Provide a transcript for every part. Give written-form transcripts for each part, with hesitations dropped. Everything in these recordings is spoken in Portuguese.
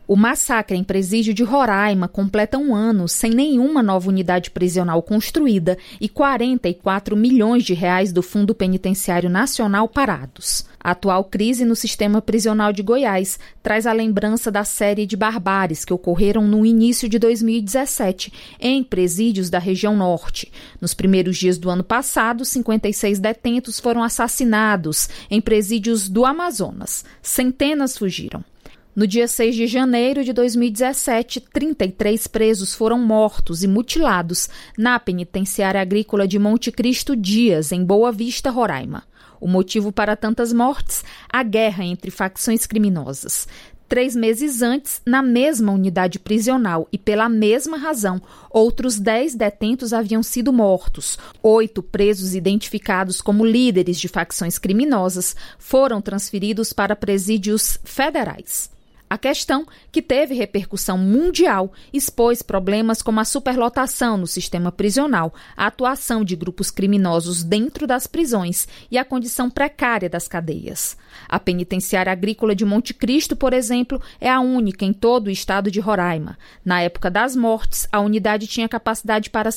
O massacre em presídio de Roraima completa um ano sem nenhuma nova unidade prisional construída e 44 milhões de reais do Fundo Penitenciário Nacional parados. A atual crise no sistema prisional de Goiás traz a lembrança da série de barbáries que ocorreram no início de 2017 em presídios da região norte. Nos primeiros dias do ano passado, 56 detentos foram assassinados em presídios do Amazonas. Centenas fugiram. No dia 6 de janeiro de 2017, 33 presos foram mortos e mutilados na penitenciária agrícola de Monte Cristo Dias, em Boa Vista, Roraima. O motivo para tantas mortes? A guerra entre facções criminosas. 3 meses antes, na mesma unidade prisional e pela mesma razão, outros 10 detentos haviam sido mortos. 8 presos identificados como líderes de facções criminosas foram transferidos para presídios federais. A questão, que teve repercussão mundial, expôs problemas como a superlotação no sistema prisional, a atuação de grupos criminosos dentro das prisões e a condição precária das cadeias. A penitenciária agrícola de Monte Cristo, por exemplo, é a única em todo o estado de Roraima. Na época das mortes, a unidade tinha capacidade para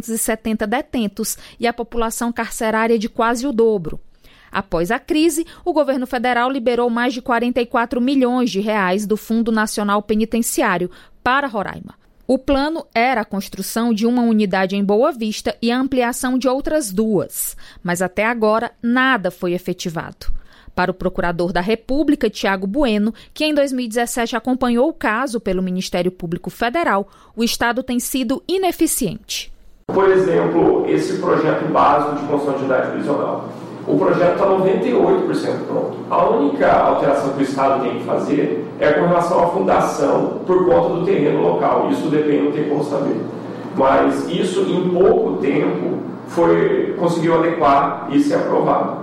770 detentos e a população carcerária de quase o dobro. Após a crise, o governo federal liberou mais de 44 milhões de reais do Fundo Nacional Penitenciário para Roraima. O plano era a construção de uma unidade em Boa Vista e a ampliação de outras 2, mas até agora nada foi efetivado. Para o procurador da República, Tiago Bueno, que em 2017 acompanhou o caso pelo Ministério Público Federal, o Estado tem sido ineficiente. Por exemplo, esse projeto básico de construção de unidade prisional. O projeto está 98% pronto. A única alteração que o Estado tem que fazer é com relação à fundação por conta do terreno local. Isso depende, não tem como saber. Mas isso, em pouco tempo, conseguiu adequar e ser aprovado.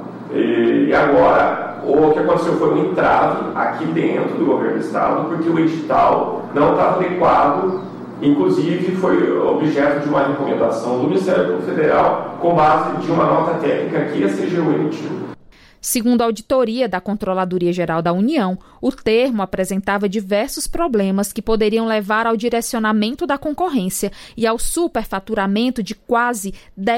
E agora, o que aconteceu foi um entrave aqui dentro do governo do Estado, porque o edital não estava adequado. Inclusive, foi objeto de uma recomendação do Ministério Público Federal com base de uma nota técnica que a CGU emitiu. Segundo a auditoria da Controladoria Geral da União, o termo apresentava diversos problemas que poderiam levar ao direcionamento da concorrência e ao superfaturamento de quase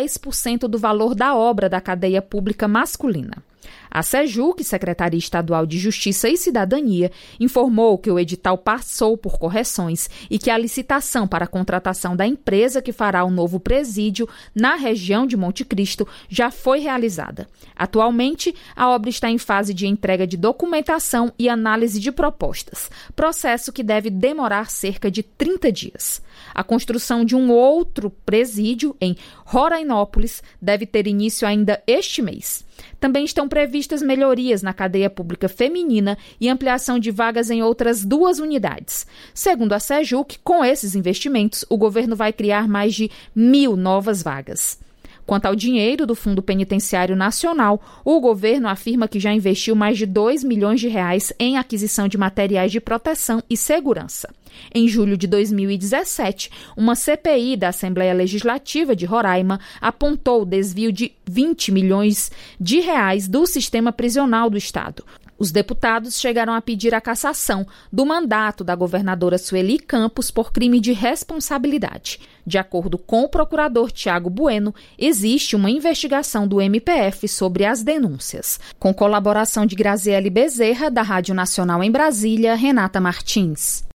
10% do valor da obra da cadeia pública masculina. A SEJUC, Secretaria Estadual de Justiça e Cidadania, informou que o edital passou por correções e que a licitação para a contratação da empresa que fará o novo presídio na região de Monte Cristo já foi realizada. Atualmente, a obra está em fase de entrega de documentação e análise de propostas, processo que deve demorar cerca de 30 dias. A construção de um outro presídio em Rorainópolis deve ter início ainda este mês. Também estão previstas melhorias na cadeia pública feminina e ampliação de vagas em outras 2 unidades. Segundo a SEJUC, com esses investimentos, o governo vai criar mais de 1.000 novas vagas. Quanto ao dinheiro do Fundo Penitenciário Nacional, o governo afirma que já investiu mais de 2 milhões de reais em aquisição de materiais de proteção e segurança. Em julho de 2017, uma CPI da Assembleia Legislativa de Roraima apontou o desvio de 20 milhões de reais do sistema prisional do Estado. Os deputados chegaram a pedir a cassação do mandato da governadora Sueli Campos por crime de responsabilidade. De acordo com o procurador Tiago Bueno, existe uma investigação do MPF sobre as denúncias. Com colaboração de Graziele Bezerra, da Rádio Nacional em Brasília, Renata Martins.